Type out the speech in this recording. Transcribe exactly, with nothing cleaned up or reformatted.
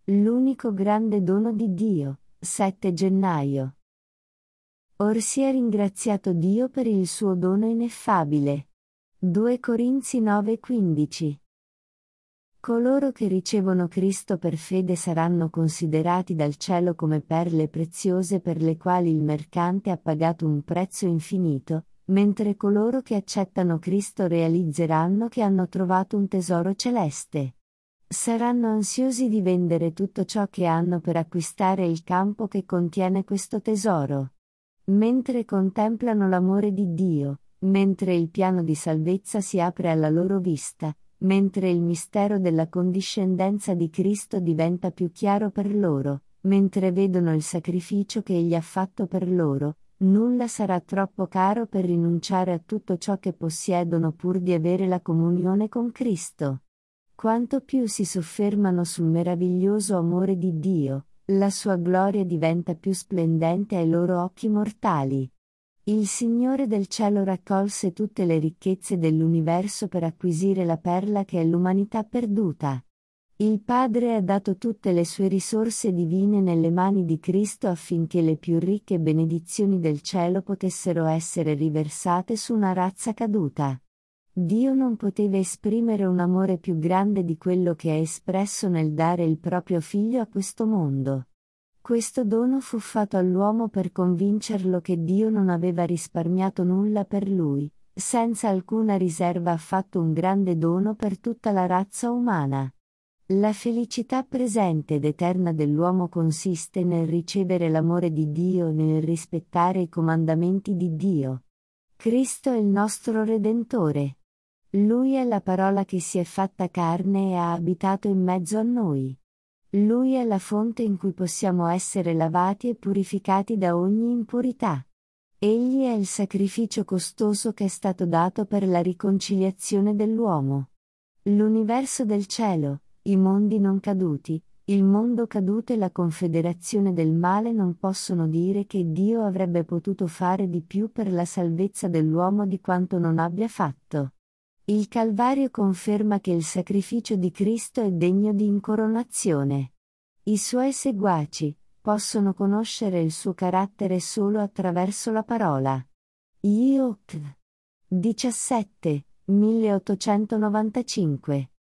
L'unico grande dono di Dio, sette gennaio. Or sia ringraziato Dio per il suo dono ineffabile. due Corinzi nove quindici. Coloro che ricevono Cristo per fede saranno considerati dal cielo come perle preziose per le quali il mercante ha pagato un prezzo infinito, mentre coloro che accettano Cristo realizzeranno che hanno trovato un tesoro celeste. Saranno ansiosi di vendere tutto ciò che hanno per acquistare il campo che contiene questo tesoro. Mentre contemplano l'amore di Dio, mentre il piano di salvezza si apre alla loro vista, mentre il mistero della condiscendenza di Cristo diventa più chiaro per loro, mentre vedono il sacrificio che Egli ha fatto per loro, nulla sarà troppo caro per rinunciare a tutto ciò che possiedono pur di avere la comunione con Cristo. Quanto più si soffermano sul meraviglioso amore di Dio, la sua gloria diventa più splendente ai loro occhi mortali. Il Signore del cielo raccolse tutte le ricchezze dell'universo per acquisire la perla che è l'umanità perduta. Il Padre ha dato tutte le sue risorse divine nelle mani di Cristo affinché le più ricche benedizioni del cielo potessero essere riversate su una razza caduta. Dio non poteva esprimere un amore più grande di quello che è espresso nel dare il proprio Figlio a questo mondo. Questo dono fu fatto all'uomo per convincerlo che Dio non aveva risparmiato nulla per lui, senza alcuna riserva ha fatto un grande dono per tutta la razza umana. La felicità presente ed eterna dell'uomo consiste nel ricevere l'amore di Dio e nel rispettare i comandamenti di Dio. Cristo è il nostro Redentore. Lui è la parola che si è fatta carne e ha abitato in mezzo a noi. Lui è la fonte in cui possiamo essere lavati e purificati da ogni impurità. Egli è il sacrificio costoso che è stato dato per la riconciliazione dell'uomo. L'universo del cielo, i mondi non caduti, il mondo caduto e la confederazione del male non possono dire che Dio avrebbe potuto fare di più per la salvezza dell'uomo di quanto non abbia fatto. Il Calvario conferma che il sacrificio di Cristo è degno di incoronazione. I suoi seguaci possono conoscere il suo carattere solo attraverso la parola. Ioc. diciassette, milleottocentonovantacinque